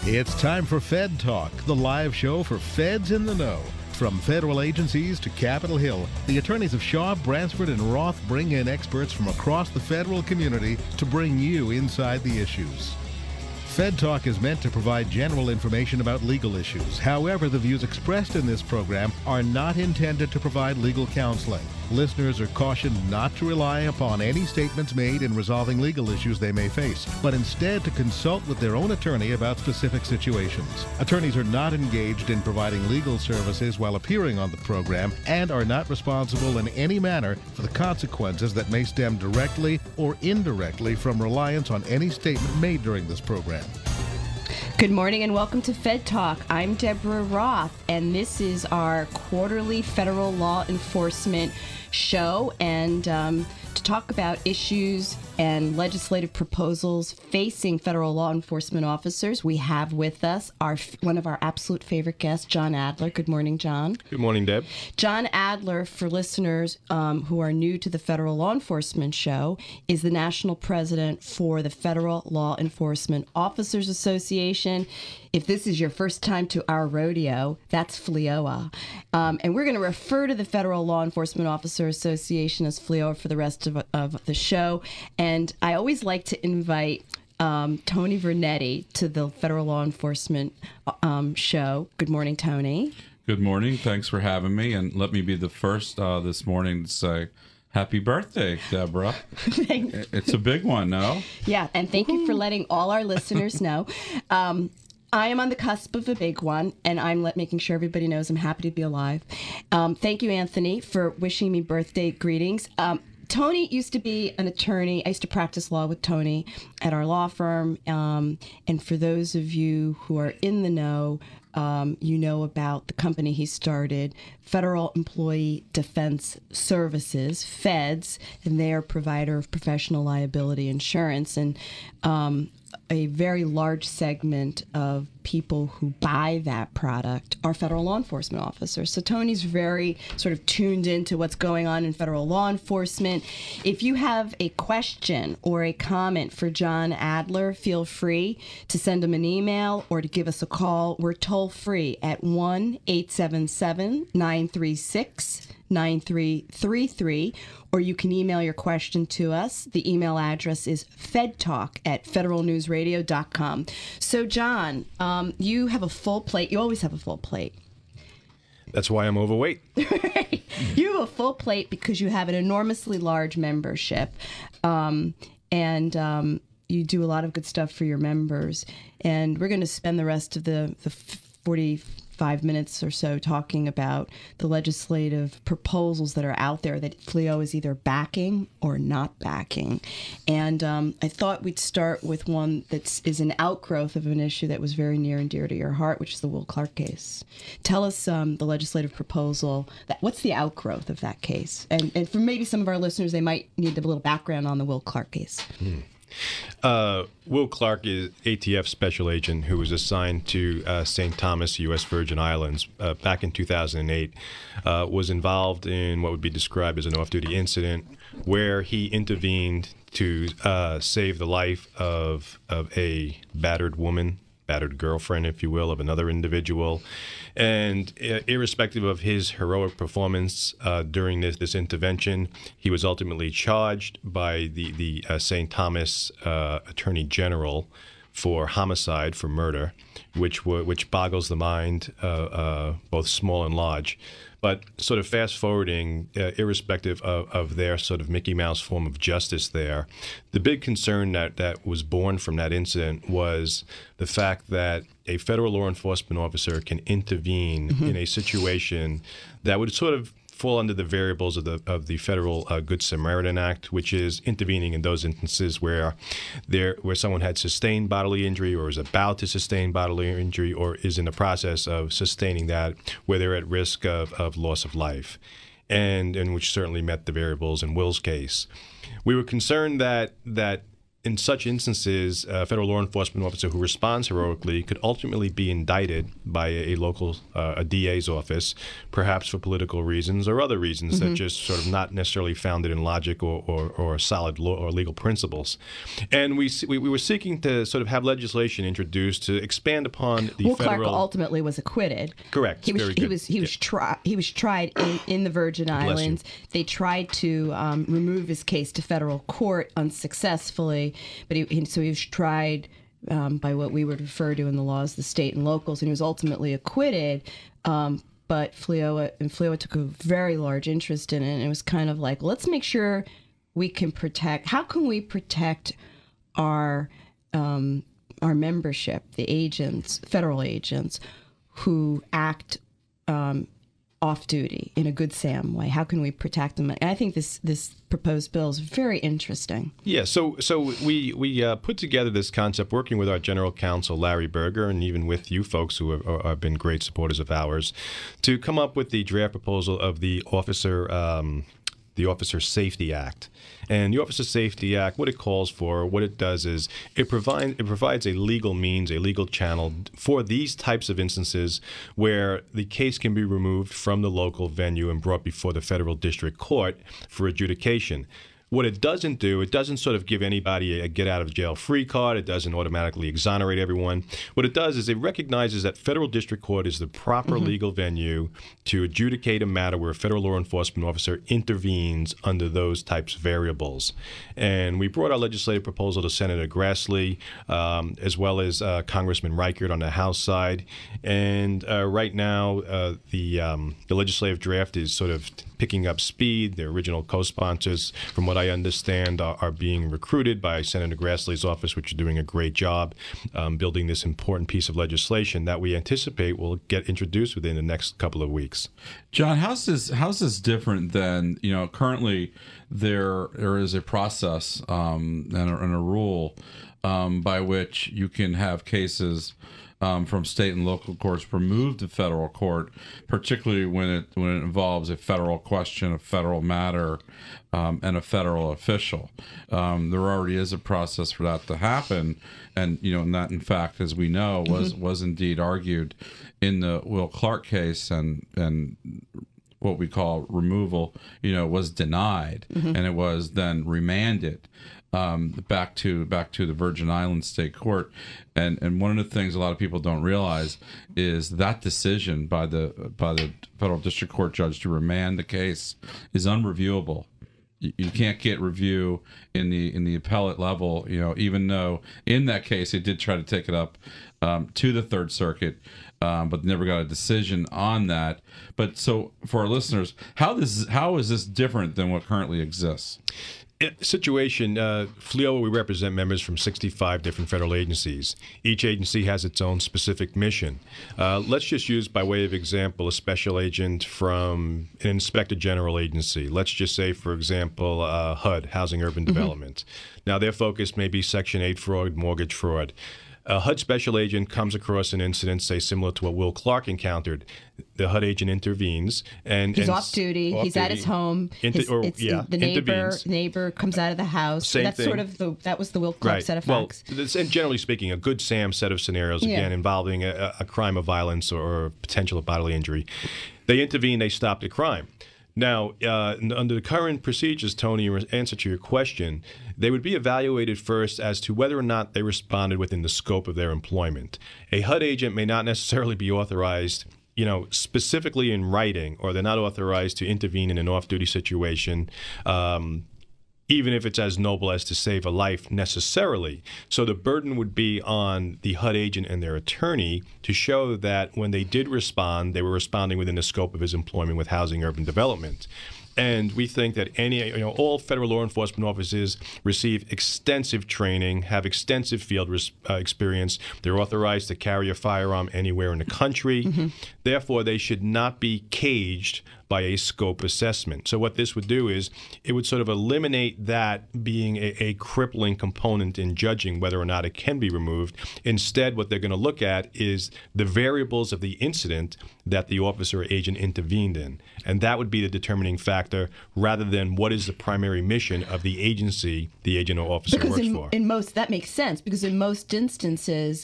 It's time for Fed Talk, the live show for feds in the know. From federal agencies to Capitol Hill, the attorneys of Shaw, Bransford, and Roth bring in experts from across the federal community to bring you inside the issues. Fed Talk is meant to provide general information about legal issues. However, the views expressed in this program are not intended to provide legal counseling. Listeners are cautioned not to rely upon any statements made in resolving legal issues they may face, but instead to consult with their own attorney about specific situations. Attorneys are not engaged in providing legal services while appearing on the program and are not responsible in any manner for the consequences that may stem directly or indirectly from reliance on any statement made during this program. Good morning and welcome to Fed Talk. I'm Deborah Roth, and this is our quarterly federal law enforcement show, and to talk about issues and legislative proposals facing federal law enforcement officers, we have with us one of our absolute favorite guests, John Adler. Good morning, John. Good morning, Deb. John Adler, for listeners who are new to the Federal Law Enforcement Show, is the national president for the Federal Law Enforcement Officers Association. If this is your first time to our rodeo, that's FLEOA. And we're going to refer to the Federal Law Enforcement Officer Association as FLEOA for the rest of the show. And I always like to invite Tony Vernetti to the Federal Law Enforcement show. Good morning, Tony. Good morning. Thanks for having me. And let me be the first this morning to say happy birthday, Deborah. It's a big one, no? Yeah, and thank you for letting all our listeners know. I am on the cusp of a big one, and I'm making sure everybody knows I'm happy to be alive. Thank you, Anthony, for wishing me birthday greetings. Tony used to be an attorney. I used to practice law with Tony at our law firm. And for those of you who are in the know, you know about the company he started, Federal Employee Defense Services, FEDS, and they are a provider of professional liability insurance. And a very large segment of people who buy that product are federal law enforcement officers. So Tony's very sort of tuned into what's going on in federal law enforcement. If you have a question or a comment for John Adler, feel free to send him an email or to give us a call. We're toll free at 1-877-936-9333, or you can email your question to us. The email address is fedtalk@federalnewsradio.com. So, John, you have a full plate. You always have a full plate. That's why I'm overweight. You have a full plate because you have an enormously large membership, and you do a lot of good stuff for your members. And we're going to spend the rest of the 45 minutes or so talking about the legislative proposals that are out there that FLEO is either backing or not backing. And I thought we'd start with one that is an outgrowth of an issue that was very near and dear to your heart, which is the Will Clark case. Tell us the legislative proposal. What's the outgrowth of that case? And for maybe some of our listeners, they might need a little background on the Will Clark case. Will Clark is ATF special agent who was assigned to St. Thomas, U.S. Virgin Islands back in 2008, was involved in what would be described as an off-duty incident where he intervened to save the life of a battered woman, battered girlfriend, if you will, of another individual. And irrespective of his heroic performance during this intervention, he was ultimately charged by the St. Thomas Attorney General for homicide, for murder, which boggles the mind, both small and large. But sort of fast forwarding, irrespective of their sort of Mickey Mouse form of justice there, the big concern that was born from that incident was the fact that a federal law enforcement officer can intervene in a situation that would sort of fall under the variables of the Federal Good Samaritan Act, which is intervening in those instances where someone had sustained bodily injury or is about to sustain bodily injury or is in the process of sustaining that, where they're at risk of loss of life, and which certainly met the variables in Will's case. We were concerned that in such instances, a federal law enforcement officer who responds heroically could ultimately be indicted by a local a DA's office, perhaps for political reasons or other reasons that just sort of not necessarily founded in logic or solid law or legal principles. And we were seeking to sort of have legislation introduced to expand upon the Will federal. Clark ultimately was acquitted. Correct. He was Very he good. was he was he was tried in the Virgin Islands. They tried to remove his case to federal court unsuccessfully, but so he was tried by what we would refer to in the laws, the state and locals, and he was ultimately acquitted. But FLIOA took a very large interest in it, and it was kind of like, let's make sure we can protect. How can we protect our membership, the agents, federal agents, who act off duty in a Good Sam way? How can we protect them? And I think this proposed bill is very interesting. Yeah, so we put together this concept working with our general counsel, Larry Berger, and even with you folks who have been great supporters of ours, to come up with the draft proposal of the Officer Safety Act. And the Officer Safety Act, what it calls for, what it does is it provides a legal means, a legal channel for these types of instances where the case can be removed from the local venue and brought before the federal district court for adjudication. What it doesn't do, it doesn't sort of give anybody a get-out-of-jail-free card. It doesn't automatically exonerate everyone. What it does is it recognizes that federal district court is the proper legal venue to adjudicate a matter where a federal law enforcement officer intervenes under those types of variables. And we brought our legislative proposal to Senator Grassley, as well as Congressman Reichert on the House side. And right now, the legislative draft is sort of picking up speed. The original co-sponsors, from what I understand, are being recruited by Senator Grassley's office, which is doing a great job building this important piece of legislation that we anticipate will get introduced within the next couple of weeks. John, how's this different than, currently there is a process and a rule by which you can have cases from state and local courts removed to federal court, particularly when it involves a federal question, a federal matter, and a federal official. There already is a process for that to happen, and and that, in fact, as we know, was indeed argued in the Will Clark case, and what we call removal, was denied, and it was then remanded back to the Virgin Islands State Court. And one of the things a lot of people don't realize is that decision by the federal district court judge to remand the case is unreviewable. You can't get review in the appellate level, even though in that case it did try to take it up to the Third Circuit, but never got a decision on that. But so for our listeners, how is this different than what currently exists? Situation, FLIOA, we represent members from 65 different federal agencies. Each agency has its own specific mission. Let's just use, by way of example, a special agent from an Inspector General agency. Let's just say, for example, HUD, Housing Urban Development. Now, their focus may be Section 8 fraud, mortgage fraud. A HUD special agent comes across an incident, say, similar to what Will Clark encountered. The HUD agent intervenes, and he's off duty. He's at his home. The neighbor comes out of the house. Same That's thing. sort of that was the Will Clark set of facts. Well, and generally speaking, a Good Sam set of scenarios, again, involving a crime of violence or potential of bodily injury. They intervene. They stop the crime. Now, under the current procedures, Tony, in answer to your question, they would be evaluated first as to whether or not they responded within the scope of their employment. A HUD agent may not necessarily be authorized, specifically in writing, or they're not authorized to intervene in an off-duty situation, even if it's as noble as to save a life necessarily. So the burden would be on the HUD agent and their attorney to show that when they did respond, they were responding within the scope of his employment with Housing Urban Development. And we think that all federal law enforcement officers receive extensive training, have extensive field experience. They're authorized to carry a firearm anywhere in the country. Therefore, they should not be caged by a scope assessment. So what this would do is it would sort of eliminate that being a crippling component in judging whether or not it can be removed. Instead, what they're going to look at is the variables of the incident that the officer or agent intervened in. And that would be the determining factor rather than what is the primary mission of the agency the agent or officer works for. In most, that makes sense, because in most instances,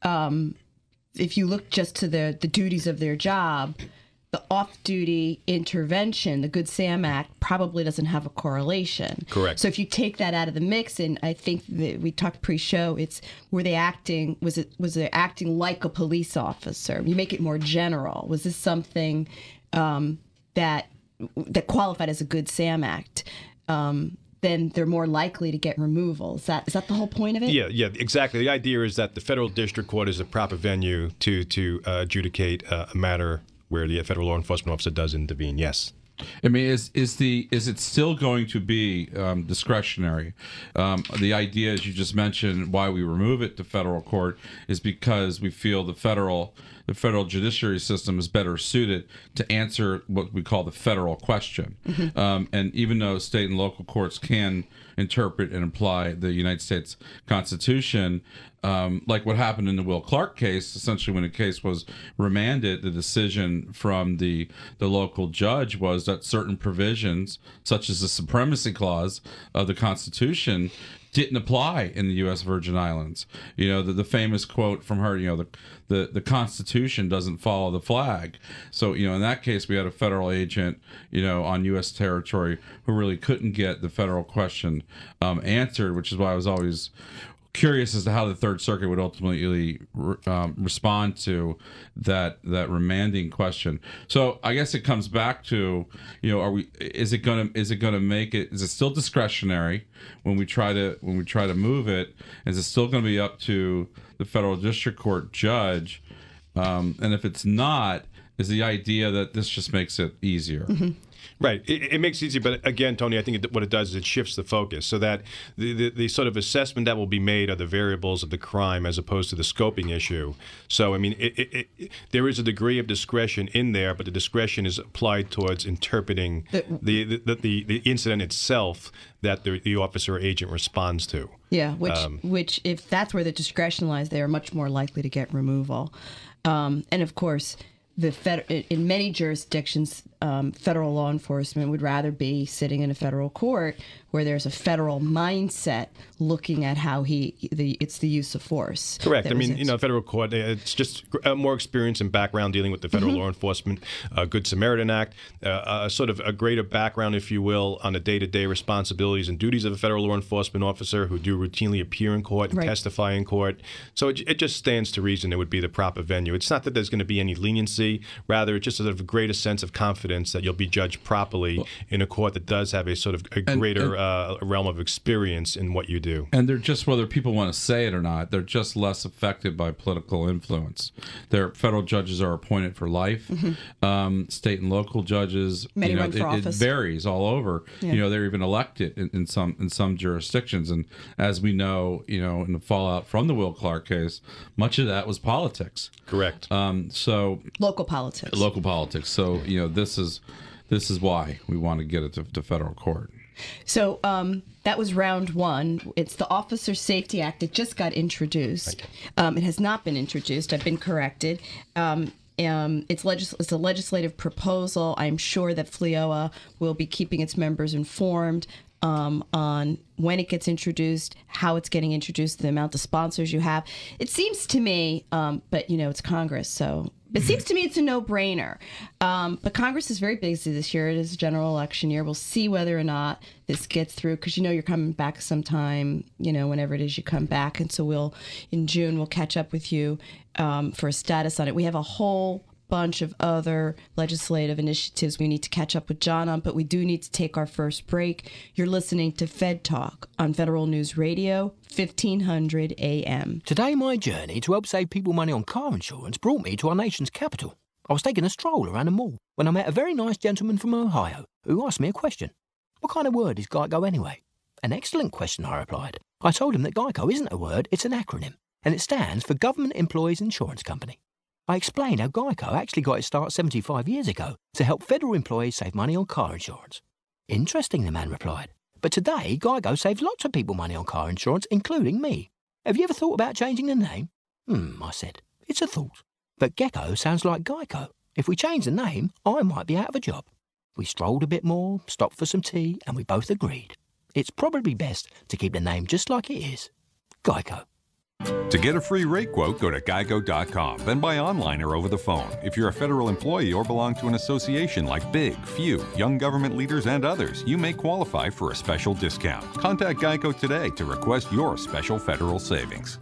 if you look just to the duties of their job, the off-duty intervention, the Good Sam Act, probably doesn't have a correlation. Correct. So if you take that out of the mix, and I think that we talked pre-show, it's was they acting like a police officer? You make it more general. Was this something that qualified as a Good Sam Act? Then they're more likely to get removal. Is that the whole point of it? Yeah, exactly. The idea is that the federal district court is a proper venue to adjudicate a matter where the federal law enforcement officer does intervene. Yes. I mean, is it still going to be discretionary? The idea, as you just mentioned, why we remove it to federal court is because we feel the federal judiciary system is better suited to answer what we call the federal question. Mm-hmm. And even though state and local courts can interpret and apply the United States Constitution, like what happened in the Will Clark case, essentially when the case was remanded, the decision from the local judge was that certain provisions, such as the supremacy clause of the Constitution, didn't apply in the U.S. Virgin Islands. You know, the famous quote from her, you know, the Constitution doesn't follow the flag. So, you know, in that case, we had a federal agent, you know, on U.S. territory who really couldn't get the federal question answered, which is why I was always curious as to how the Third Circuit would ultimately respond to that remanding question. So I guess it comes back to, you know, is it going to make it, is it still discretionary when we try to move it? Is it still going to be up to the federal district court judge? And if it's not, is the idea that this just makes it easier? Mm-hmm. Right. It makes it easy, but again, Tony, I think what it does is it shifts the focus so that the sort of assessment that will be made are the variables of the crime as opposed to the scoping issue. So, I mean, there is a degree of discretion in there, but the discretion is applied towards interpreting the incident itself that the officer or agent responds to. Yeah, which if that's where the discretion lies, they are much more likely to get removal. And of course, in many jurisdictions, federal law enforcement would rather be sitting in a federal court where there's a federal mindset looking at how it's the use of force. Correct. I mean, you know, federal court, it's just more experience and background dealing with the federal law enforcement, Good Samaritan Act, sort of a greater background, if you will, on the day-to-day responsibilities and duties of a federal law enforcement officer who do routinely appear in court and testify in court. So it just stands to reason it would be the proper venue. It's not that there's going to be any leniency. Rather, it's just sort of a greater sense of confidence that you'll be judged properly in a court that does have a sort of a greater realm of experience in what you do. And they're just, whether people want to say it or not, they're just less affected by political influence. Their federal judges are appointed for life. Mm-hmm. State and local judges, many you know, run for office. It varies all over. Yeah. You know, they're even elected in some jurisdictions. And as we know, you know, in the fallout from the Will Clark case, much of that was politics. Correct. So local politics. So, you know, this is why we want to get it to federal court. So that was round one. It's the Officer Safety Act. It just got introduced. It has not been introduced. I've been corrected. It's a legislative proposal. I'm sure that FLIOA will be keeping its members informed on when it gets introduced, how it's getting introduced, the amount of sponsors you have. It seems to me, but you know, it's Congress, so it seems to me it's a no-brainer. But Congress is very busy this year. It is a general election year. We'll see whether or not this gets through, because you know you're coming back sometime, you know, whenever it is you come back. And so in June, we'll catch up with you for a status on it. We have a whole bunch of other legislative initiatives we need to catch up with John on, but we do need to take our first break. You're listening to Fed Talk on Federal News Radio, 1500 AM. Today, my journey to help save people money on car insurance brought me to our nation's capital. I was taking a stroll around the mall when I met a very nice gentleman from Ohio who asked me a question. What kind of word is GEICO anyway? An excellent question, I replied. I told him that GEICO isn't a word, it's an acronym, and it stands for Government Employees Insurance Company. I explained how Geico actually got its start 75 years ago to help federal employees save money on car insurance. Interesting, the man replied. But today, Geico saves lots of people money on car insurance, including me. Have you ever thought about changing the name? I said. It's a thought. But Gecko sounds like Geico. If we change the name, I might be out of a job. We strolled a bit more, stopped for some tea, and we both agreed. It's probably best to keep the name just like it is. Geico. To get a free rate quote, go to geico.com, then buy online or over the phone. If you're a federal employee or belong to an association like Big, Few, Young Government Leaders, and others, you may qualify for a special discount. Contact Geico today to request your special federal savings.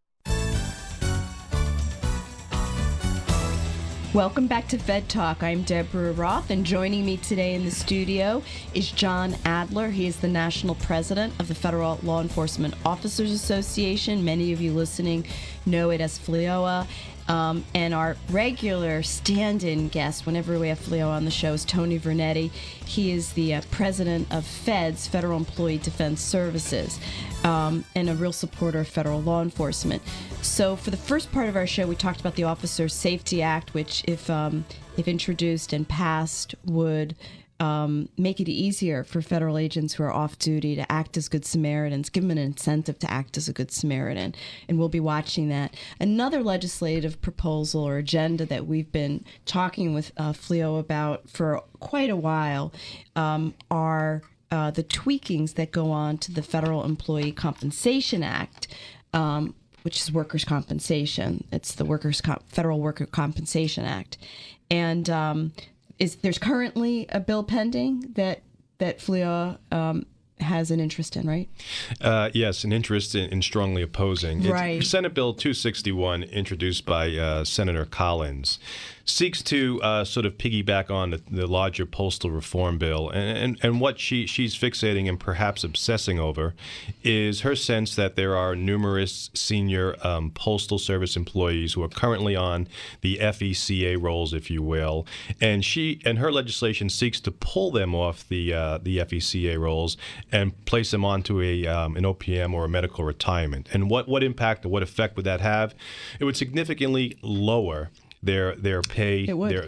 Welcome back to Fed Talk. I'm Deborah Roth, and joining me today in the studio is John Adler. He is the national president of the Federal Law Enforcement Officers Association. Many of you listening know it as FLEOA. And our regular stand-in guest, whenever we have FLEOA on the show, is Tony Vernetti. He is the president of FEDS, Federal Employee Defense Services, and a real supporter of federal law enforcement. So for the first part of our show, we talked about the Officer Safety Act, which, if introduced and passed, would make it easier for federal agents who are off duty to act as Good Samaritans, give them an incentive to act as a Good Samaritan, and we'll be watching that. Another legislative proposal or agenda that we've been talking with FLEO about for quite a while are the tweakings that go on to the Federal Employee Compensation Act, which is workers' compensation. It's the Federal Worker Compensation Act. And there's currently a bill pending that FLEOA has an interest in, right? Yes, an interest in strongly opposing. Right. It's Senate Bill 261, introduced by Senator Collins, seeks to sort of piggyback on the larger postal reform bill. And what she's fixating and perhaps obsessing over is her sense that there are numerous senior postal service employees who are currently on the FECA rolls, if you will. And her legislation seeks to pull them off the FECA rolls and place them onto an OPM or a medical retirement. And what impact or what effect would that have? It would significantly lower their pay,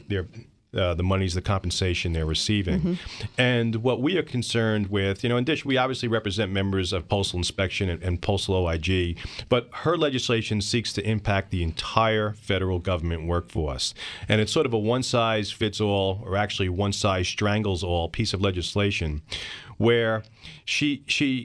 the monies, the compensation they're receiving. Mm-hmm. And what we are concerned with, in DISH, we obviously represent members of Postal Inspection and Postal OIG, but her legislation seeks to impact the entire federal government workforce. And it's sort of a one-size-fits-all, or actually one-size-strangles-all piece of legislation where she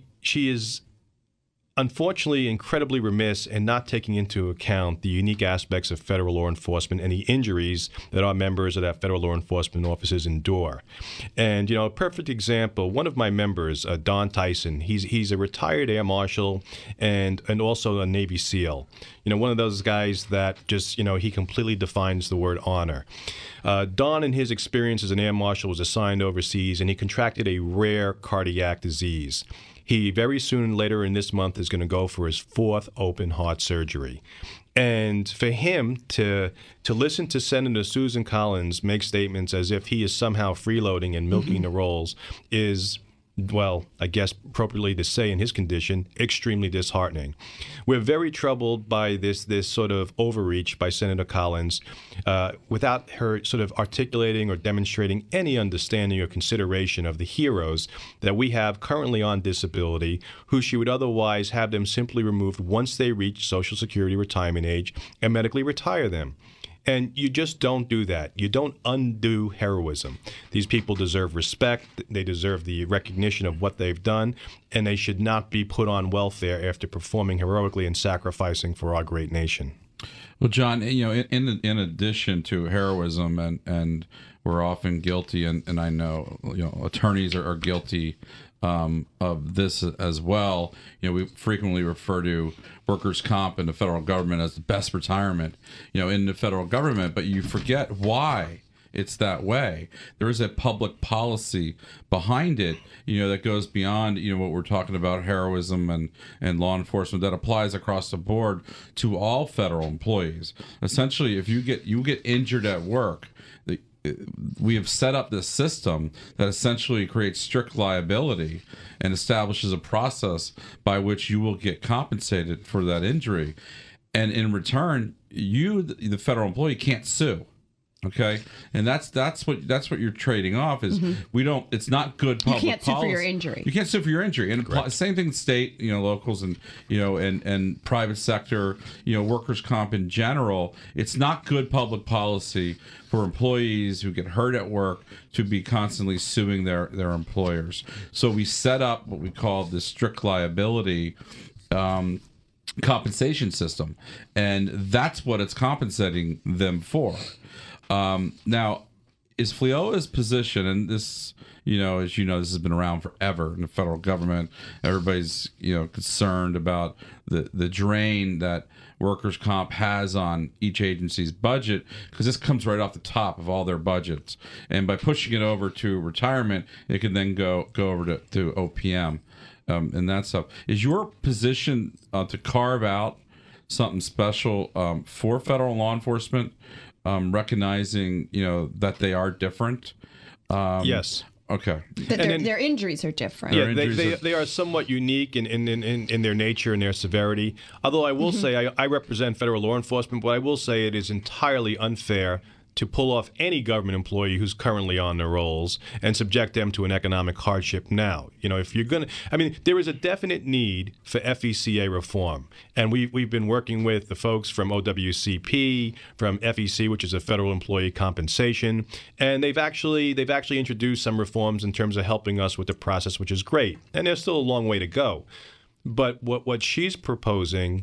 is unfortunately incredibly remiss in not taking into account the unique aspects of federal law enforcement and the injuries that our members of that federal law enforcement offices endure. And, a perfect example, one of my members, Don Tyson, he's a retired air marshal and also a Navy SEAL. One of those guys that just, he completely defines the word honor. Don, in his experience as an air marshal, was assigned overseas, and he contracted a rare cardiac disease. He very soon later in this month is going to go for his 4th open heart surgery. And for him to listen to Senator Susan Collins make statements as if he is somehow freeloading and milking the rolls is, well, I guess appropriately to say in his condition, extremely disheartening. We're very troubled by this sort of overreach by Senator Collins without her sort of articulating or demonstrating any understanding or consideration of the heroes that we have currently on disability, who she would otherwise have them simply removed once they reach Social Security retirement age and medically retire them. And you just don't do that. You don't undo heroism. These people deserve respect. They deserve the recognition of what they've done, and they should not be put on welfare after performing heroically and sacrificing for our great nation. Well, John, in addition to heroism, and we're often guilty, and I know attorneys are guilty of this as well. We frequently refer to workers' comp in the federal government as the best retirement, in the federal government, but you forget why it's that way. There is a public policy behind it, that goes beyond, what we're talking about, heroism and law enforcement, that applies across the board to all federal employees. Essentially, if you get injured at work, we have set up this system that essentially creates strict liability and establishes a process by which you will get compensated for that injury. and in return, you, the federal employee, can't sue. Okay, and that's what you're trading off is we don't. It's not good public policy. You can't sue for your injury. You can't sue for your injury, and same thing state, locals, and and private sector, workers' comp in general. It's not good public policy for employees who get hurt at work to be constantly suing their employers. So we set up what we call the strict liability compensation system, and that's what it's compensating them for. Now, is FLIOA's position, and this, as you know, this has been around forever in the federal government. Everybody's, concerned about the drain that workers' comp has on each agency's budget, because this comes right off the top of all their budgets. And by pushing it over to retirement, it can then go over to OPM and that stuff. Is your position to carve out something special for federal law enforcement? Recognizing, that they are different. Yes. Okay. That their injuries are different. Yeah, they are somewhat unique in their nature and their severity. Although I will say I represent federal law enforcement, but I will say it is entirely unfair to pull off any government employee who's currently on the rolls and subject them to an economic hardship now. If you're going to, there is a definite need for FECA reform. And we've been working with the folks from OWCP, from FEC, which is a federal employee compensation. And they've actually introduced some reforms in terms of helping us with the process, which is great. And there's still a long way to go. But what she's proposing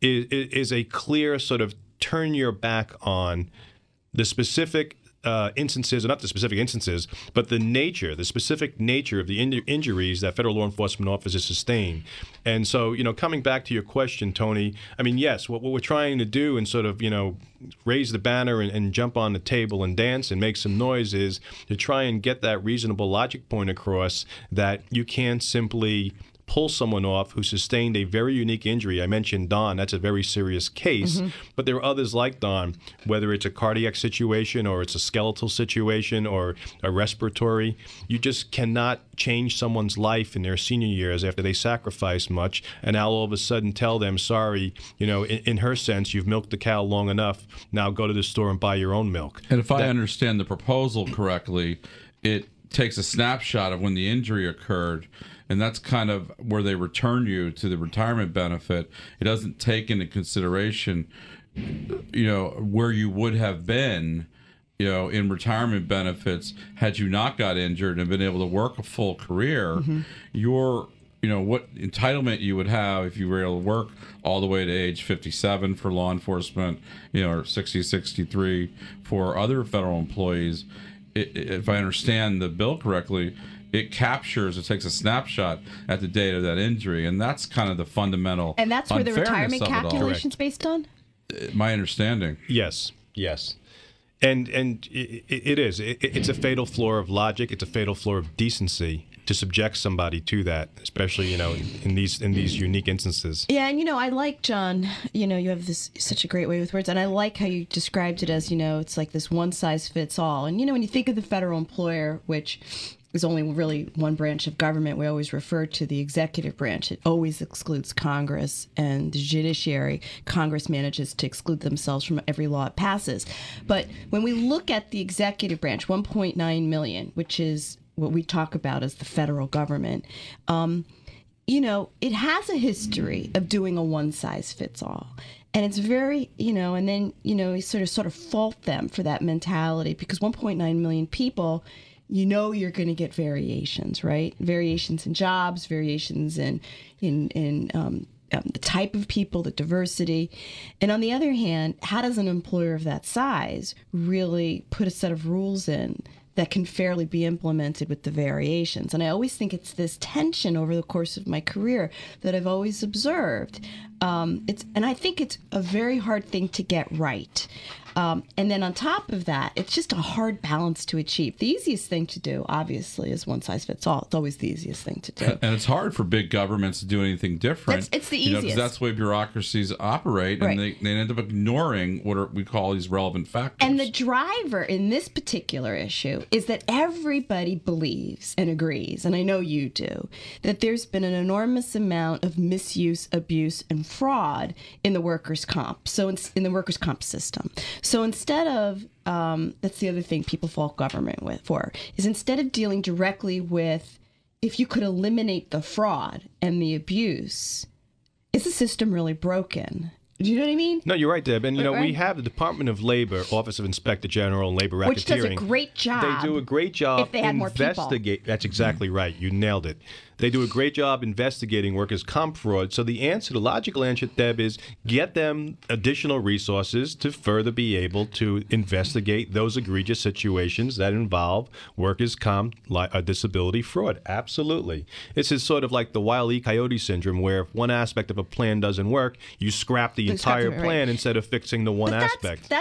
is a clear sort of turn your back on the specific instances, or not the specific instances, but the specific nature of the injuries that federal law enforcement officers sustain. And so, coming back to your question, Tony, yes, what we're trying to do and sort of, raise the banner and jump on the table and dance and make some noise is to try and get that reasonable logic point across that you can't simply pull someone off who sustained a very unique injury. I mentioned Don. That's a very serious case. But there are others like Don, whether it's a cardiac situation or it's a skeletal situation or a respiratory. You just cannot change someone's life in their senior years after they sacrifice much, and now all of a sudden tell them, sorry, in her sense, you've milked the cow long enough. Now go to the store and buy your own milk. And if I understand the proposal correctly, it takes a snapshot of when the injury occurred, and that's kind of where they return you to the retirement benefit. It doesn't take into consideration, where you would have been, in retirement benefits had you not got injured and been able to work a full career. Your, what entitlement you would have if you were able to work all the way to age 57 for law enforcement, or 60, 63 for other federal employees. If I understand the bill correctly, it takes a snapshot at the date of that injury, and that's kind of the fundamental. And that's where the retirement calculation's based on? My understanding. Yes. And it is. It's a fatal flaw of logic. It's a fatal flaw of decency to subject somebody to that, especially, in these unique instances. Yeah, and I like, John, you have such a great way with words, and I like how you described it as, it's like this one size fits all. And when you think of the federal employer, which is only really one branch of government, we always refer to the executive branch. It always excludes Congress and the judiciary. Congress manages to exclude themselves from every law it passes. But when we look at the executive branch, 1.9 million, which is what we talk about as the federal government, it has a history of doing a one-size-fits-all. And it's very, and then, you sort of fault them for that mentality, because 1.9 million people, you're going to get variations, right? Variations in jobs, variations in the type of people, the diversity. And on the other hand, how does an employer of that size really put a set of rules in that can fairly be implemented with the variations? And I always think it's this tension over the course of my career that I've always observed. And I think it's a very hard thing to get right. And then on top of that, it's just a hard balance to achieve. The easiest thing to do, obviously, is one size fits all. It's always the easiest thing to do. And it's hard for big governments to do anything different. It's the easiest. Because that's the way bureaucracies operate, and Right. they end up ignoring we call these relevant factors. And the driver in this particular issue is that everybody believes and agrees, and I know you do, that there's been an enormous amount of misuse, abuse, and fraud in the workers' comp. So in the workers' comp system. So instead of that's the other thing people fault government is instead of dealing directly with, if you could eliminate the fraud and the abuse, is the system really broken? Do you know what I mean? No, you're right, Deb. And, we Right. have the Department of Labor, Office of Inspector General and Labor Which does a Racketeering. great job. They do a great job if they had more people. That's exactly right. You nailed it. They do a great job investigating workers' comp fraud. So the logical answer, Deb, is get them additional resources to further be able to investigate those egregious situations that involve workers' comp disability fraud. Absolutely. This is sort of like the Wile E. Coyote syndrome, where if one aspect of a plan doesn't work, you scrap the entire plan instead of fixing the one aspect.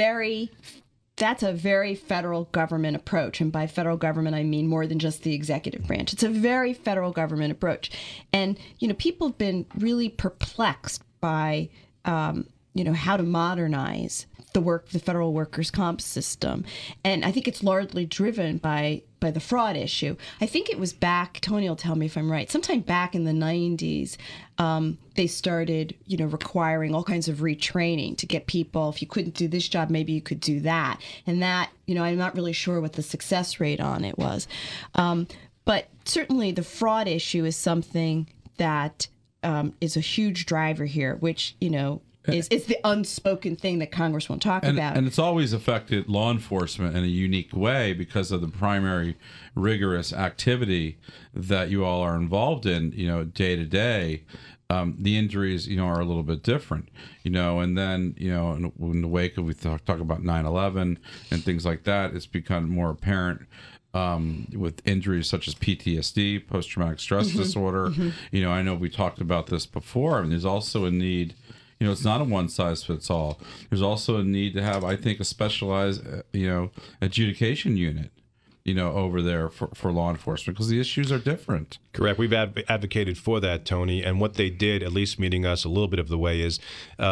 That's a very federal government approach. And by federal government, I mean more than just the executive branch. It's a very federal government approach. And, people have been really perplexed by, how to modernize the federal workers' comp system. And I think it's largely driven by the fraud issue. I think it was back, Tony will tell me if I'm right, sometime back in the 90s, they started, requiring all kinds of retraining to get people, if you couldn't do this job, maybe you could do that. And that, I'm not really sure what the success rate on it was. But certainly the fraud issue is something that is a huge driver here, which, is the unspoken thing that Congress won't talk about. And it's always affected law enforcement in a unique way because of the primary rigorous activity that you all are involved in, day to day. The injuries, are a little bit different, and then, in the wake of, we talk about 9/11 and things like that, it's become more apparent with injuries such as PTSD, post-traumatic stress disorder. I know we talked about this before. I mean, there's also a need. It's not a one-size-fits-all. There's also a need to have, I think, a specialized, adjudication unit, over there for law enforcement because the issues are different. Correct. We've advocated for that, Tony. And what they did, at least meeting us a little bit of the way, is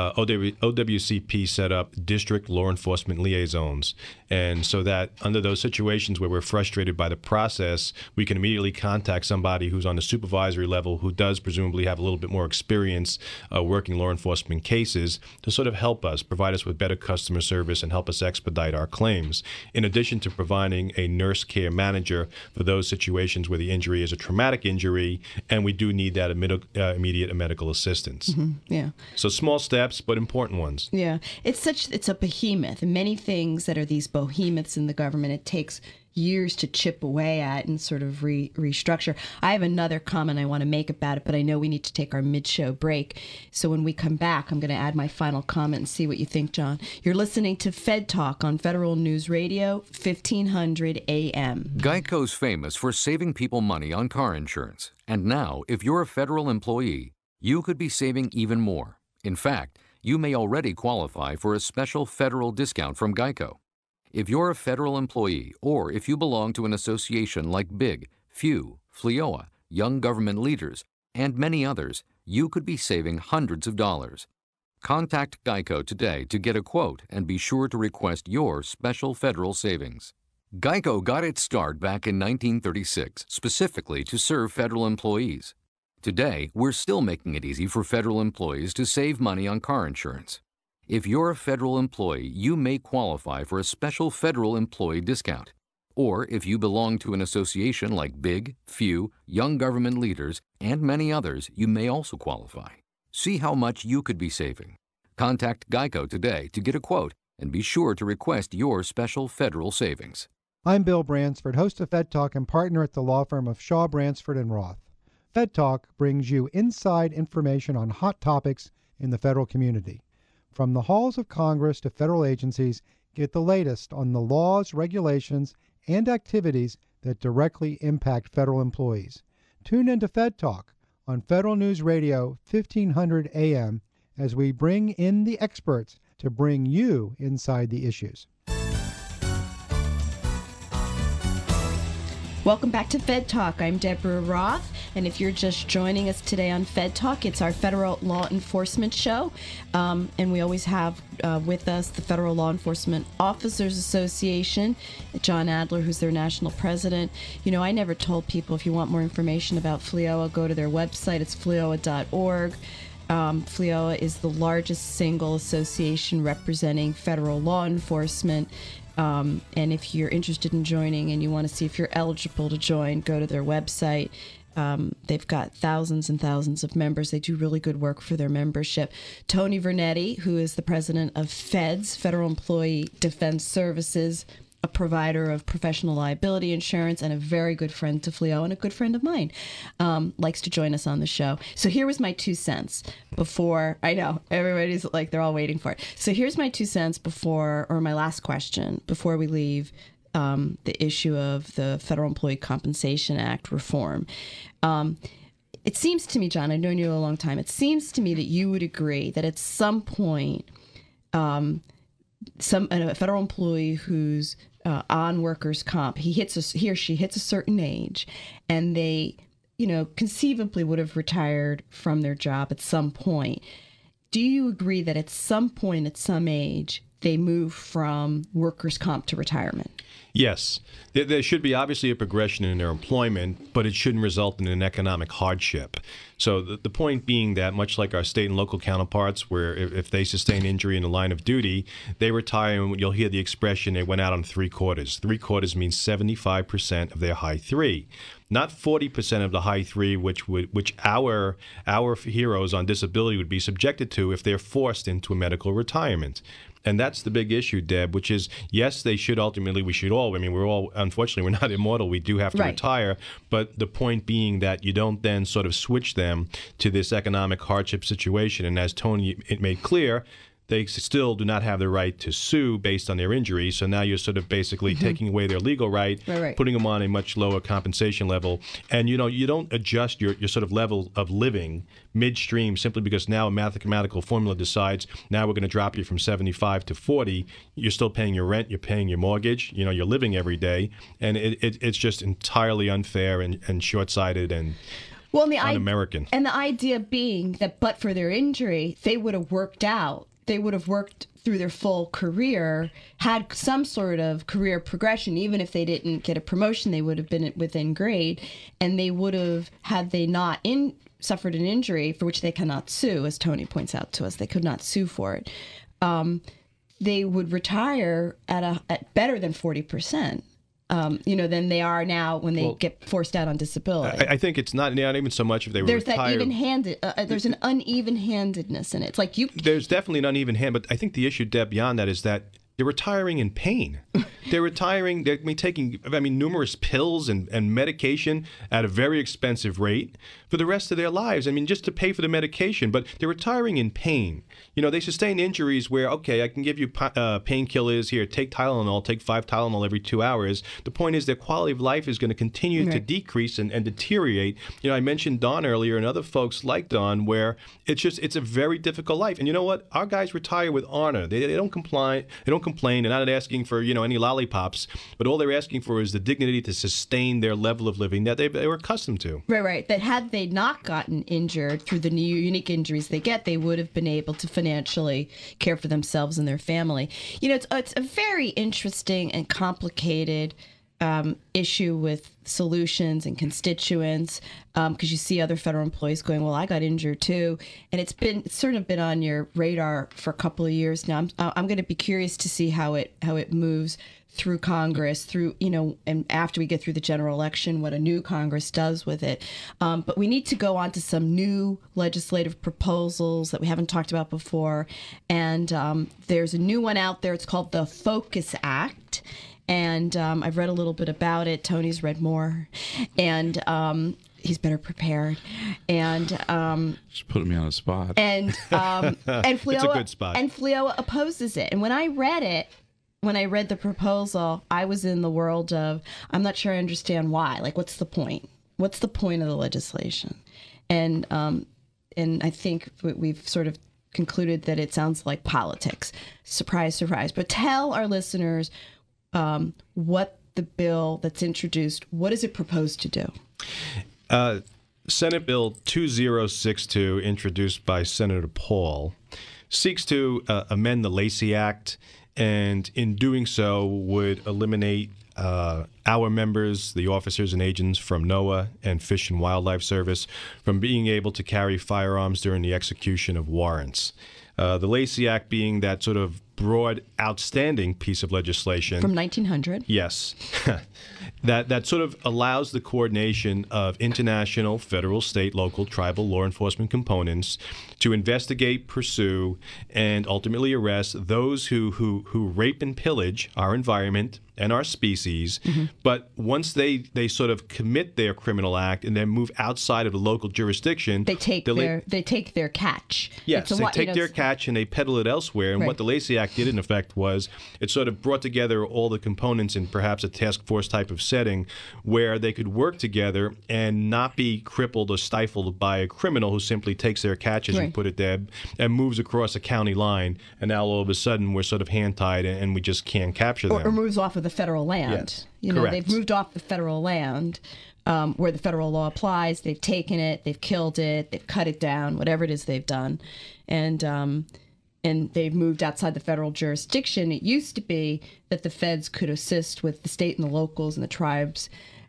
OWCP set up district law enforcement liaisons. And so that under those situations where we're frustrated by the process, we can immediately contact somebody who's on the supervisory level who does presumably have a little bit more experience working law enforcement cases to sort of help us, provide us with better customer service and help us expedite our claims. In addition to providing a nurse care manager for those situations where the injury is a traumatic injury, and we do need that immediate medical assistance. Yeah. So small steps, but important ones. Yeah. It's a behemoth. And many things that are these behemoths in the government, it takes years to chip away at and sort of restructure. I have another comment I want to make about it, but I know we need to take our mid-show break. So when we come back, I'm going to add my final comment and see what you think, John. You're listening to Fed Talk on Federal News Radio, 1500 AM. Geico's famous for saving people money on car insurance. And now, if you're a federal employee, you could be saving even more. In fact, you may already qualify for a special federal discount from Geico. If you're a federal employee, or if you belong to an association like BIG, FEW, FLEOA, Young Government Leaders, and many others, you could be saving hundreds of dollars. Contact Geico today to get a quote and be sure to request your special federal savings. Geico got its start back in 1936, specifically to serve federal employees. Today, we're still making it easy for federal employees to save money on car insurance. If you're a federal employee, you may qualify for a special federal employee discount. Or if you belong to an association like BIG, FEW, Young Government Leaders, and many others, you may also qualify. See how much you could be saving. Contact Geico today to get a quote and be sure to request your special federal savings. I'm Bill Bransford, host of Fed Talk and partner at the law firm of Shaw, Bransford & Roth. Fed Talk brings you inside information on hot topics in the federal community. From the halls of Congress to federal agencies, get the latest on the laws, regulations, and activities that directly impact federal employees. Tune into Fed Talk on Federal News Radio 1500 AM as we bring in the experts to bring you inside the issues. Welcome back to Fed Talk. I'm Deborah Roth, and if you're just joining us today on Fed Talk, it's our federal law enforcement show, and we always have with us the Federal Law Enforcement Officers Association, John Adler, who's their national president. You know, I never told people if you want more information about FLEOA, go to their website. It's FLEOA.org. FLEOA is the largest single association representing federal law enforcement. And if you're interested in joining and you want to see if you're eligible to join, go to their website. They've got thousands and thousands of members. They do really good work for their membership. Tony Vernetti, who is the president of FEDS, Federal Employee Defense Services, a provider of professional liability insurance and a very good friend to FLEOA and a good friend of mine, likes to join us on the show. So here was my 2 cents before, I know, everybody's like, they're all waiting for it. So here's my 2 cents before, or my last question, before we leave the issue of the Federal Employee Compensation Act reform. It seems to me, John, I've known you a long time, it seems to me that you would agree that at some point, a federal employee who's on workers' comp, he or she hits a certain age, and they, conceivably would have retired from their job at some point. Do you agree that at some point, at some age, they move from workers' comp to retirement? Yes. There should be obviously a progression in their employment, but it shouldn't result in an economic hardship. So the point being that, much like our state and local counterparts, where if they sustain injury in the line of duty, they retire, and you'll hear the expression, they went out on 3/4. 3/4 means 75% of their high three. Not 40% of the high three, which our heroes on disability would be subjected to if they're forced into a medical retirement. And that's the big issue, Deb, which is, yes, we should all, unfortunately, we're not immortal. We do have to retire. But the point being that you don't then sort of switch them to this economic hardship situation. And as Tony made clear, they still do not have the right to sue based on their injury. So now you're sort of basically taking away their legal right, putting them on a much lower compensation level. And, you don't adjust your sort of level of living midstream simply because now a mathematical formula decides now we're going to drop you from 75 to 40. You're still paying your rent. You're paying your mortgage. You're living every day. And it's just entirely unfair and short-sighted and un-American. And the idea being that but for their injury, they would have worked out. They would have worked through their full career, had some sort of career progression. Even if they didn't get a promotion, they would have been within grade. And they would have, had they not suffered an injury for which they cannot sue, as Tony points out to us, they could not sue for it. They would retire at better than 40%. Than they are now when they get forced out on disability. I think it's not even so much if they were retired. There's an uneven-handedness in it. It's like There's definitely an uneven hand, but I think the issue, Deb, beyond that is that they're retiring in pain. They're taking numerous pills and medication at a very expensive rate for the rest of their lives. Just to pay for the medication, but they're retiring in pain. They sustain injuries where, okay, I can give you painkillers here, take Tylenol, take 5 Tylenol every 2 hours. The point is their quality of life is going to continue to decrease and deteriorate. I mentioned Don earlier and other folks like Don where it's a very difficult life. And you know what? Our guys retire with honor. They don't complain. They're not asking for, any lollipops, but all they're asking for is the dignity to sustain their level of living that they were accustomed to. Right. That had they not gotten injured through the new unique injuries they get, they would have been able to financially care for themselves and their family. It's a very interesting and complicated issue with solutions and constituents, because you see other federal employees going, well, I got injured too, and it's sort of been on your radar for a couple of years now. I'm going to be curious to see how it moves through Congress, and after we get through the general election, what a new Congress does with it. But we need to go on to some new legislative proposals that we haven't talked about before, and there's a new one out there. It's called the FOCUS Act. And I've read a little bit about it. Tony's read more, and he's better prepared. And just putting me on a spot. And FLEOA, it's a good spot. And FLEOA opposes it. And when I read the proposal, I was in the world of, I'm not sure I understand why. Like, what's the point? What's the point of the legislation? And I think we've sort of concluded that it sounds like politics. Surprise, surprise. But tell our listeners what the bill that's introduced, what does it propose to do? Senate Bill 2062, introduced by Senator Paul, seeks to amend the Lacey Act, and in doing so would eliminate our members, the officers and agents from NOAA and Fish and Wildlife Service, from being able to carry firearms during the execution of warrants. The Lacey Act being that sort of broad, outstanding piece of legislation. From 1900? Yes. that sort of allows the coordination of international, federal, state, local, tribal law enforcement components to investigate, pursue, and ultimately arrest those who rape and pillage our environment and our species. Mm-hmm. But once they sort of commit their criminal act and then move outside of the local jurisdiction, they take their catch. Yes, they take their catch and they peddle it elsewhere. And what the Lacey Act did, in effect, was it sort of brought together all the components in perhaps a task force type of setting where they could work together and not be crippled or stifled by a criminal who simply takes their catch, as you put it, Deb, and moves across a county line. And now all of a sudden we're sort of hand-tied and we just can't capture them. Or moves off of the federal land. Yes, correct. They've moved off the federal land where the federal law applies. They've taken it, they've killed it, they've cut it down, whatever it is they've done. And they've moved outside the federal jurisdiction. It used to be that the feds could assist with the state and the locals and the tribes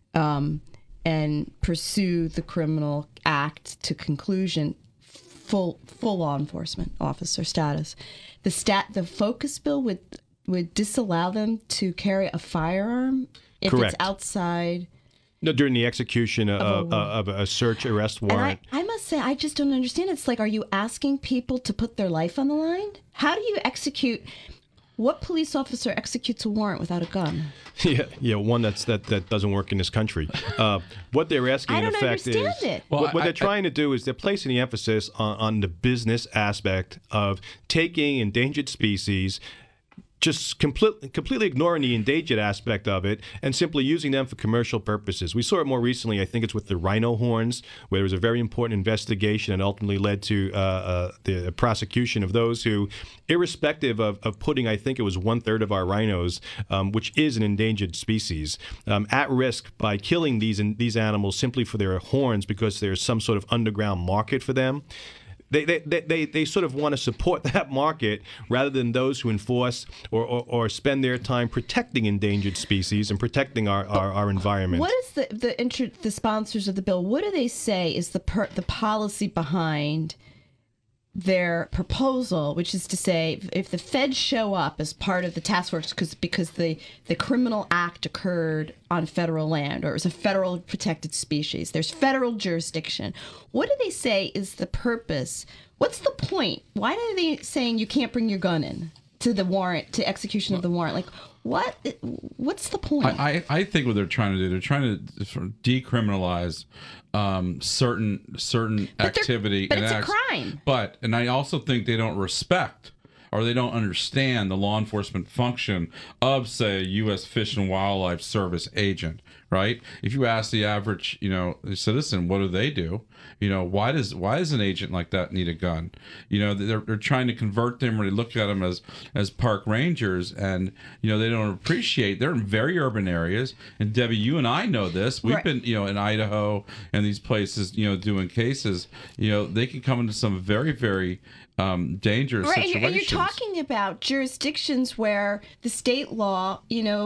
and pursue the criminal act to conclusion, full law enforcement officer status. The focus bill would disallow them to carry a firearm if Correct. It's outside. No, during the execution of a search arrest warrant. And I must say, I just don't understand. It's like, are you asking people to put their life on the line? How do you execute? What police officer executes a warrant without a gun? Yeah, one that doesn't work in this country. What they're asking, in effect, is what they're trying to do is they're placing the emphasis on the business aspect of taking endangered species, just completely ignoring the endangered aspect of it and simply using them for commercial purposes. We saw it more recently, I think it's with the rhino horns, where there was a very important investigation and ultimately led to the prosecution of those who, irrespective of putting, I think it was 1/3 of our rhinos, which is an endangered species, at risk by killing these animals simply for their horns because there's some sort of underground market for them. They sort of want to support that market rather than those who enforce or spend their time protecting endangered species and protecting our environment. What is the sponsors of the bill? What do they say is the policy behind their proposal, which is to say, if the feds show up as part of the task force because the criminal act occurred on federal land or it was a federal protected species, there's federal jurisdiction. What do they say is the purpose? What's the point? Why are they saying you can't bring your gun in to the warrant, to execution of the warrant? Like, what's the point? I think what they're trying to do, they're trying to sort of decriminalize certain activity. But it's a crime. And I also think they don't respect or they don't understand the law enforcement function of, say, a U.S. Fish and Wildlife Service agent, right? If you ask the average, citizen, what do they do? Why does an agent like that need a gun? They're trying to convert them, or they look at them as park rangers, and they don't appreciate. They're in very urban areas, and Debbie, you and I know this. We've been in Idaho and these places, doing cases. They can come into some very, very dangerous situations. And you're talking about jurisdictions where the state law,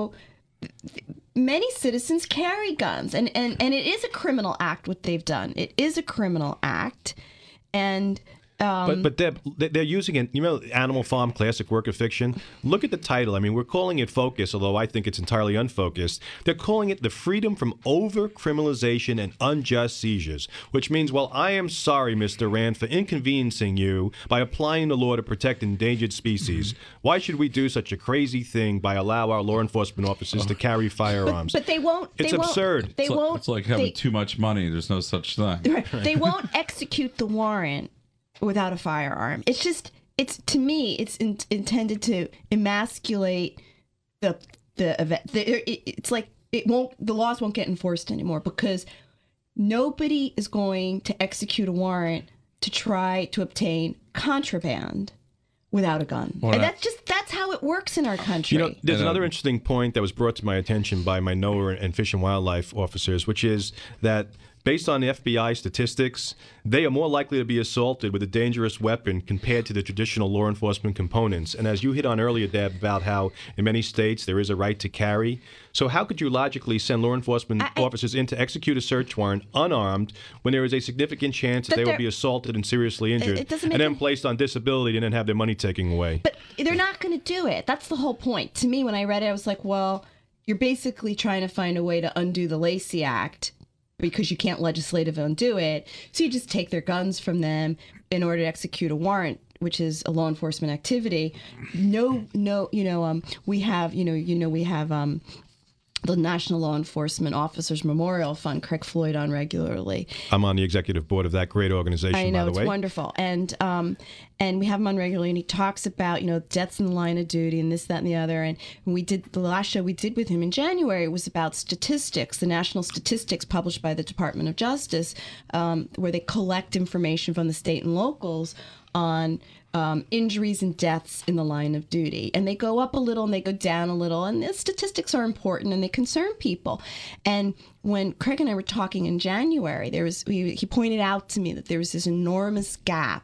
many citizens carry guns, and it is a criminal act what they've done. It is a criminal act, and But Deb, they're using it. Animal Farm, classic work of fiction. Look at the title. I mean, we're calling it Focus, although I think it's entirely unfocused. They're calling it the freedom from over-criminalization and unjust seizures, which means, well, I am sorry, Mr. Rand, for inconveniencing you by applying the law to protect endangered species. Why should we do such a crazy thing by allow our law enforcement officers to carry firearms? But they won't. It's absurd. It's like having too much money. There's no such thing. Right. They won't execute the warrant without a firearm. To me, it's intended to emasculate the event. It's like the laws won't get enforced anymore because nobody is going to execute a warrant to try to obtain contraband without a gun. And that's how it works in our country. You know, there's another interesting point that was brought to my attention by my NOAA and Fish and Wildlife officers, which is that based on the FBI statistics, they are more likely to be assaulted with a dangerous weapon compared to the traditional law enforcement components. And as you hit on earlier, Deb, about how in many states there is a right to carry. So how could you logically send law enforcement officers in to execute a search warrant unarmed when there is a significant chance that they will be assaulted and seriously injured and then placed on disability and then have their money taken away? But they're not going to do it. That's the whole point. To me, when I read it, I was like, well, you're basically trying to find a way to undo the Lacey Act because you can't legislatively undo it. So you just take their guns from them in order to execute a warrant, which is a law enforcement activity. We have the National Law Enforcement Officers Memorial Fund, Craig Floyd, on regularly. I'm on the executive board of that great organization, I know, by the way. It's wonderful. And we have him on regularly, and he talks about, deaths in the line of duty and this, that, and the other. And we did, the last show we did with him in January was about statistics, the national statistics published by the Department of Justice, where they collect information from the state and locals on injuries and deaths in the line of duty. And they go up a little and they go down a little. And the statistics are important and they concern people. And when Craig and I were talking in January, he pointed out to me that there was this enormous gap,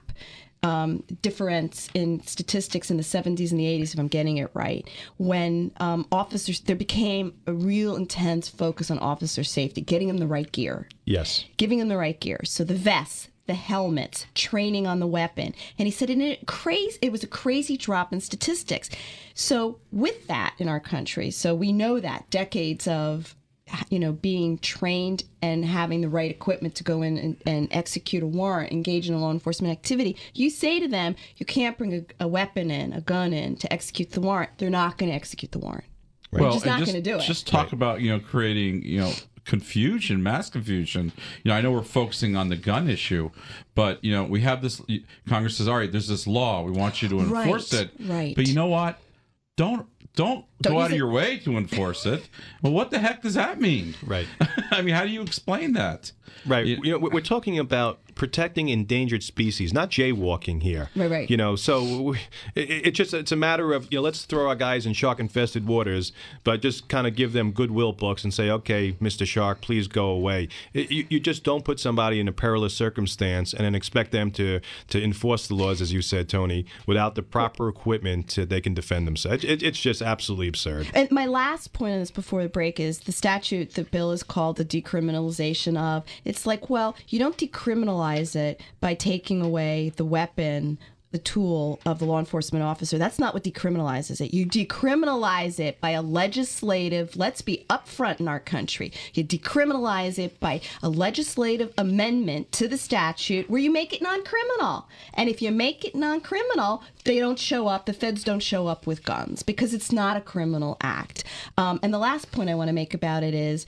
difference in statistics in the 70s and the 80s, if I'm getting it right, when there became a real intense focus on officer safety, getting them the right gear. Yes. Giving them the right gear. So the vests, the helmets, training on the weapon. And he said it was a crazy drop in statistics. So with that in our country, so we know that decades of being trained and having the right equipment to go in and execute a warrant, engage in a law enforcement activity, you say to them, you can't bring a weapon in, a gun in to execute the warrant. They're not going to execute the warrant. Right. They're just not going to do it. Just talk about, creating, confusion, mass confusion. I know we're focusing on the gun issue, but, we have this, Congress says, all right, there's this law. We want you to enforce it. Right. But you know what? Don't go out of your way to enforce it. Well, what the heck does that mean? Right. I mean, how do you explain that? Right. We're talking about protecting endangered species, not jaywalking here. Right. So it's a matter of, let's throw our guys in shark-infested waters, but just kind of give them goodwill books and say, okay, Mr. Shark, please go away. You just don't put somebody in a perilous circumstance and then expect them to enforce the laws, as you said, Tony, without the proper equipment they can defend themselves. It's just absolutely absurd. And my last point on this before the break is the bill is called the decriminalization of. It's like, well, you don't decriminalize it by taking away the weapon, the tool of the law enforcement officer. That's not what decriminalizes it. You decriminalize it by a legislative, let's be upfront in our country. You decriminalize it by a legislative amendment to the statute where you make it non-criminal. And if you make it non-criminal, they don't show up, the feds don't show up with guns because it's not a criminal act. And the last point I want to make about it is,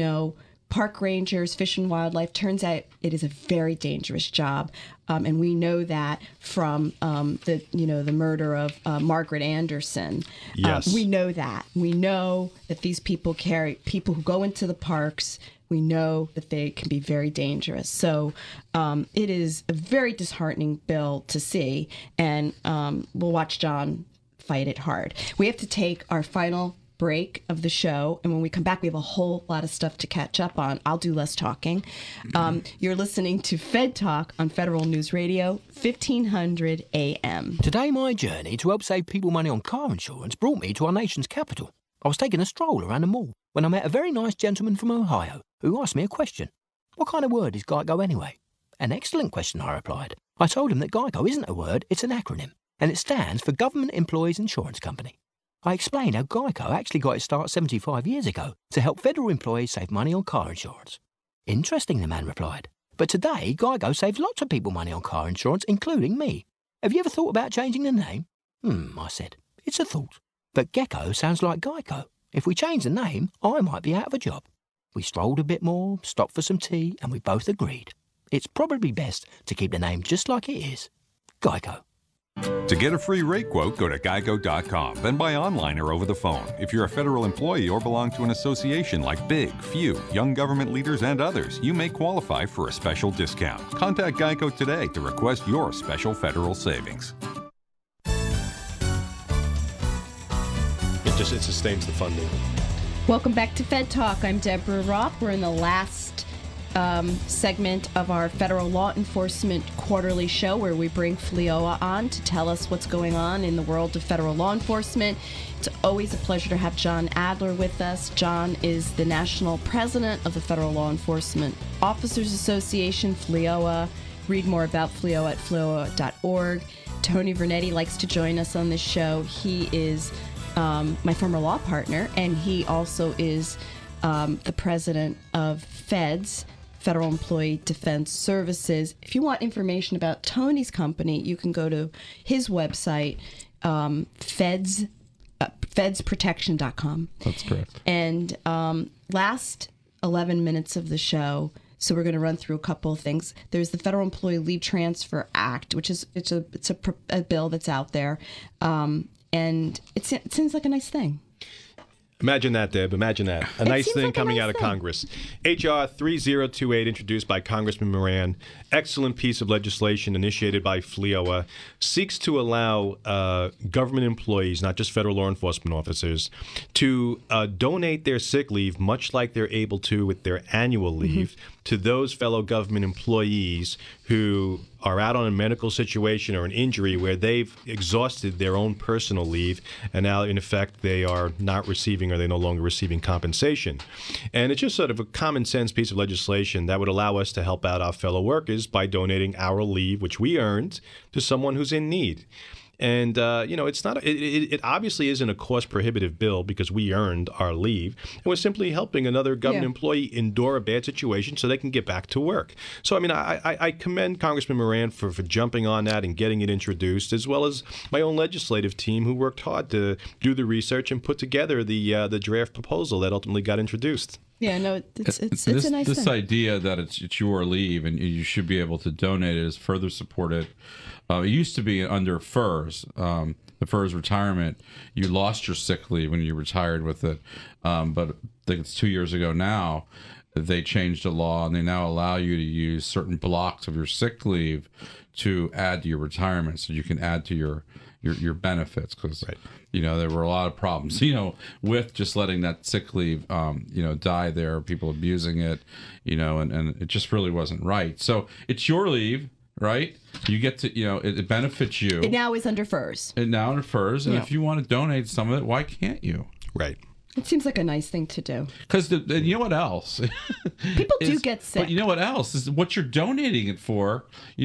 park rangers, Fish and Wildlife, turns out it is a very dangerous job. And we know that from the murder of Margaret Anderson. Yes. We know that. We know that these people who go into the parks, we know that they can be very dangerous. So it is a very disheartening bill to see. And we'll watch John fight it hard. We have to take our final break of the show, and when we come back we have a whole lot of stuff to catch up on. I'll do less talking. You're listening to Fed Talk on Federal News Radio 1500 AM. Today my journey to help save people money on car insurance brought me to our nation's capital. I was taking a stroll around the mall when I met a very nice gentleman from Ohio who asked me a question. What kind of word is GEICO anyway? An excellent question, I replied. I told him that GEICO isn't a word, it's an acronym, and it stands for Government Employees Insurance Company. I explained how GEICO actually got its start 75 years ago to help federal employees save money on car insurance. Interesting, the man replied. But today, GEICO saves lots of people money on car insurance, including me. Have you ever thought about changing the name? I said. It's a thought. But Gecko sounds like Geico. If we change the name, I might be out of a job. We strolled a bit more, stopped for some tea, and we both agreed. It's probably best to keep the name just like it is. Geico. To get a free rate quote, go to geico.com, then buy online or over the phone. If you're a federal employee or belong to an association like Big, Few, Young Government Leaders, and others, you may qualify for a special discount. Contact Geico today to request your special federal savings. It sustains the funding. Welcome back to Fed Talk. I'm Deborah Roth. We're in the last segment of our federal law enforcement quarterly show where we bring FLEOA on to tell us what's going on in the world of federal law enforcement. It's always a pleasure to have John Adler with us. John is the national president of the Federal Law Enforcement Officers Association, FLEOA. Read more about FLEOA at FLEOA.org. Tony Vernetti likes to join us on this show. He is my former law partner, and he also is the president of FEDS, Federal Employee Defense Services. If you want information about Tony's company, you can go to his website, fedsprotection.com. That's correct. And last 11 minutes of the show, so we're going to run through a couple of things. There's the Federal Employee Leave Transfer Act, which is it's a bill that's out there. And it seems like a nice thing. Imagine that, Deb. Imagine that. A nice thing coming out of Congress. H.R. 3028, introduced by Congressman Moran, excellent piece of legislation initiated by FLEOA, seeks to allow government employees, not just federal law enforcement officers, to donate their sick leave, much like they're able to with their annual leave, to those fellow government employees who are out on a medical situation or an injury where they've exhausted their own personal leave, and now, in effect, they are not receiving or they're no longer receiving compensation. And it's just sort of a common sense piece of legislation that would allow us to help out our fellow workers by donating our leave, which we earned, to someone who's in need. And, it's not. It obviously isn't a cost-prohibitive bill because we earned our leave. And we're simply helping another government employee endure a bad situation so they can get back to work. So, I commend Congressman Moran for jumping on that and getting it introduced, as well as my own legislative team who worked hard to do the research and put together the draft proposal that ultimately got introduced. Yeah, no, it's a nice thing. This idea that it's your leave and you should be able to donate it is further supported. It used to be under FERS, the FERS retirement. You lost your sick leave when you retired with it. But I think it's 2 years ago now, they changed the law and they now allow you to use certain blocks of your sick leave to add to your retirement. So you can add to your benefits because, there were a lot of problems, with just letting that sick leave, die there, people abusing it, and it just really wasn't right. So it's your leave. Right? You get to, it benefits you. It now is under FERS. And if you want to donate some of it, why can't you? Right. It seems like a nice thing to do. Because you know what else? People do get sick. But you know what else? Is what you're donating it for,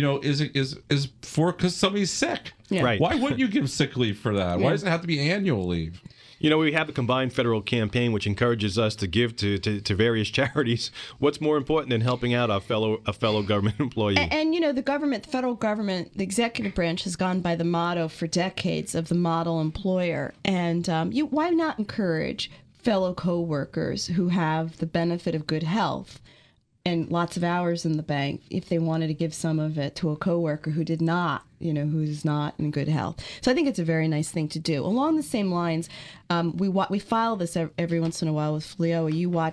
is for because somebody's sick. Yeah. Right. Why wouldn't you give sick leave for that? Why does it have to be annual leave? We have a combined federal campaign which encourages us to give to various charities. What's more important than helping out a fellow government employee? And the federal government, the executive branch has gone by the motto for decades of the model employer. And why not encourage fellow co-workers who have the benefit of good health and lots of hours in the bank if they wanted to give some of it to a coworker who did not, who's not in good health. So I think it's a very nice thing to do. Along the same lines, we file this every once in a while with FLEOA.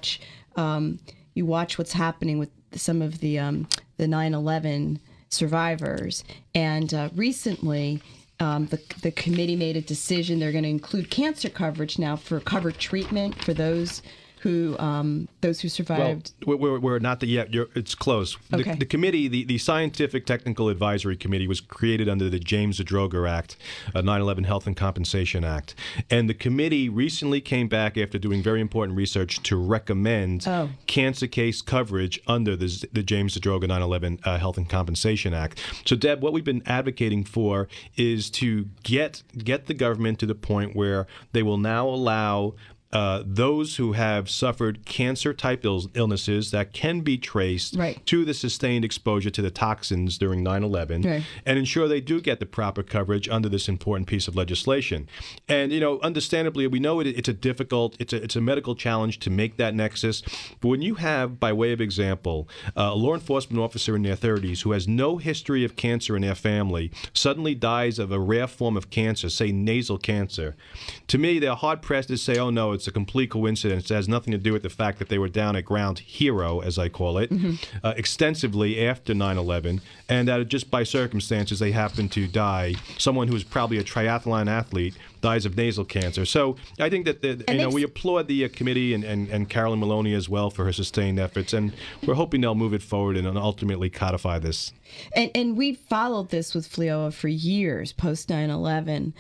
You watch what's happening with some of the 9/11 survivors, and recently. The committee made a decision. They're going to include cancer coverage now for covered treatment for those who survived. Well, we're not there yet. It's close. Okay. The committee, the Scientific Technical Advisory Committee, was created under the James Zadroga Act, 9/11 Health and Compensation Act. And the committee recently came back after doing very important research to recommend cancer case coverage under the James Zadroga 9/11 Health and Compensation Act. So, Deb, what we've been advocating for is to get the government to the point where they will now allow those who have suffered cancer-type illnesses that can be traced Right. to the sustained exposure to the toxins during 9/11, Right. and ensure they do get the proper coverage under this important piece of legislation. And understandably, we know it's a medical challenge to make that nexus. But when you have, by way of example, a law enforcement officer in their 30s who has no history of cancer in their family suddenly dies of a rare form of cancer, say nasal cancer, to me, they're hard-pressed to say, oh, no, it's a complete coincidence. It has nothing to do with the fact that they were down at Ground Hero, as I call it, extensively after 9/11, and that just by circumstances they happened to die. Someone who was probably a triathlon athlete dies of nasal cancer. So I think that we applaud the committee and Carolyn Maloney as well for her sustained efforts, and we're hoping they'll move it forward and ultimately codify this. And we've followed this with FLIOA for years, post 9/11,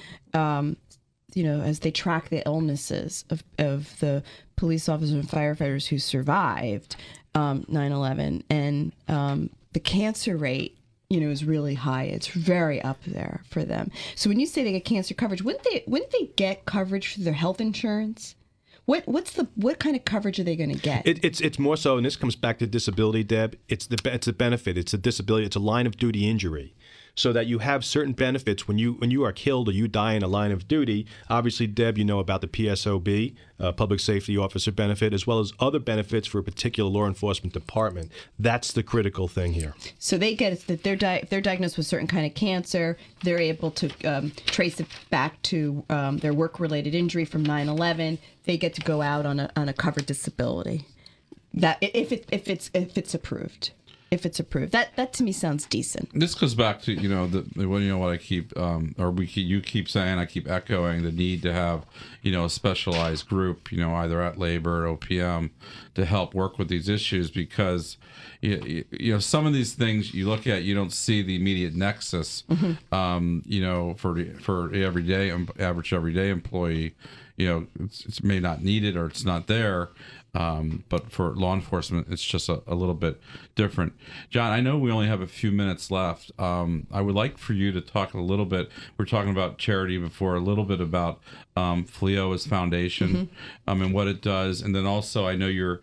as they track the illnesses of the police officers and firefighters who survived 9/11. And the cancer rate, is really high. It's very up there for them. So when you say they get cancer coverage, wouldn't they get coverage for their health insurance? What kind of coverage are they going to get? It's more so, and this comes back to disability, Deb. It's a benefit. It's a disability. It's a line of duty injury, so that you have certain benefits when you are killed or you die in a line of duty. Obviously, Deb, you know about the PSOB, Public Safety Officer benefit, as well as other benefits for a particular law enforcement department. That's the critical thing here. So they get it that if they're diagnosed with a certain kind of cancer, they're able to trace it back to their work-related injury from 9/11. They get to go out on a covered disability. That if it's approved. If it's approved, that to me sounds decent. This goes back to what I keep you keep saying. I keep echoing the need to have a specialized group, either at labor or OPM, to help work with these issues, because some of these things you look at, you don't see the immediate nexus. For average everyday employee, it may not need it or it's not there. But for law enforcement, it's just a little bit different. John, I know we only have a few minutes left. I would like for you to talk a little bit. We're talking about charity before, a little bit about FLIOA's foundation and what it does, and then also I know you're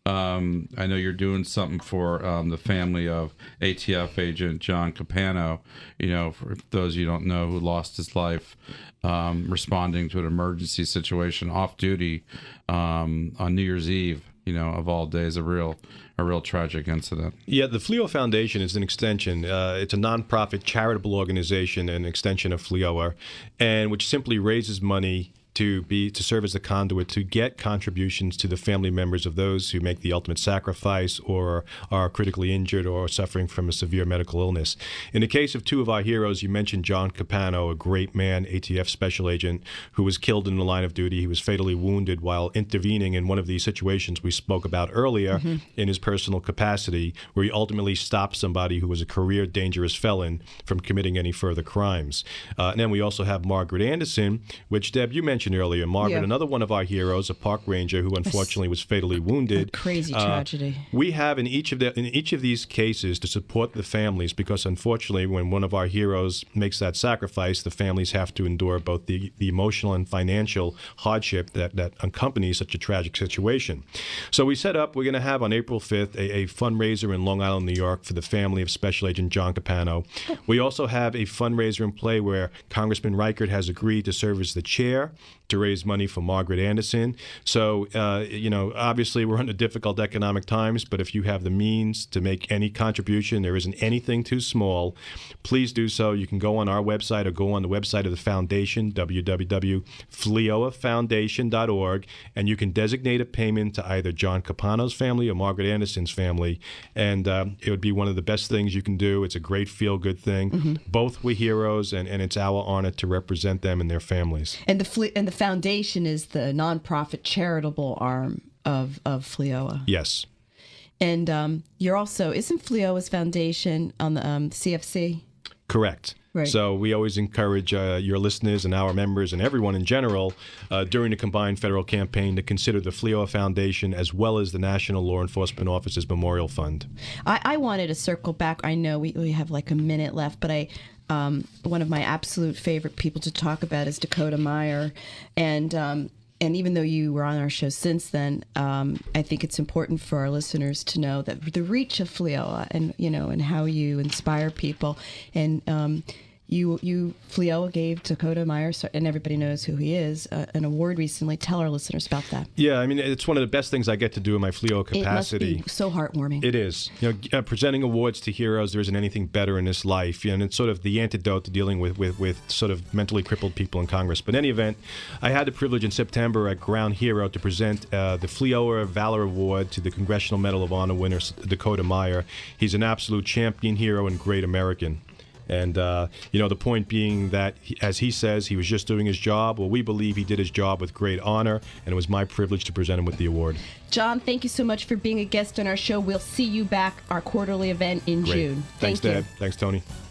doing something for the family of ATF agent John Capano. For those you don't know, who lost his life responding to an emergency situation off duty on New Year's Eve. Of all days, a real tragic incident. Yeah, the FLIOA Foundation is an extension. It's a nonprofit charitable organization, an extension of FLIOA, and which simply raises money to serve as a conduit to get contributions to the family members of those who make the ultimate sacrifice or are critically injured or suffering from a severe medical illness. In the case of two of our heroes, you mentioned John Capano, a great man, ATF special agent, who was killed in the line of duty. He was fatally wounded while intervening in one of these situations we spoke about earlier in his personal capacity, where he ultimately stopped somebody who was a career dangerous felon from committing any further crimes. And then we also have Margaret Anderson, which, Deb, you mentioned earlier. Margaret, another one of our heroes, a park ranger who unfortunately was fatally wounded. A crazy tragedy. We have in each of these cases to support the families, because unfortunately when one of our heroes makes that sacrifice, the families have to endure both the emotional and financial hardship that accompanies such a tragic situation. So we're going to have on April 5th a fundraiser in Long Island, New York for the family of Special Agent John Capano. We also have a fundraiser in play where Congressman Reichert has agreed to serve as the chair to raise money for Margaret Anderson. So, obviously we're under difficult economic times, but if you have the means to make any contribution, there isn't anything too small, please do so. You can go on our website or go on the website of the foundation, www.flioafoundation.org, and you can designate a payment to either John Capano's family or Margaret Anderson's family, and it would be one of the best things you can do. It's a great feel-good thing. Both were heroes, and it's our honor to represent them and their families. And the foundation is the nonprofit charitable arm of FLIOA. Yes. And you're also, isn't FLIOA's foundation on the CFC? Correct. Right. So we always encourage your listeners and our members and everyone in general during the combined federal campaign to consider the FLIOA Foundation as well as the National Law Enforcement Officers Memorial Fund. I wanted to circle back. I know we have like a minute left, but one of my absolute favorite people to talk about is Dakota Meyer. And and even though you were on our show since then, I think it's important for our listeners to know that the reach of FLIOA and, and how you inspire people. And FLIOA gave Dakota Meyer, and everybody knows who he is, an award recently. Tell our listeners about that. Yeah, I mean, it's one of the best things I get to do in my FLIOA capacity. It must be so heartwarming. It is. Presenting awards to heroes, there isn't anything better in this life. And it's sort of the antidote to dealing with sort of mentally crippled people in Congress. But in any event, I had the privilege in September at Ground Hero to present the FLIOA Valor Award to the Congressional Medal of Honor winner, Dakota Meyer. He's an absolute champion hero and great American. And, the point being that, as he says, he was just doing his job. Well, we believe he did his job with great honor, and it was my privilege to present him with the award. John, thank you so much for being a guest on our show. We'll see you back our quarterly event in June. Thanks, Thank you. Dad. Thanks, Tony.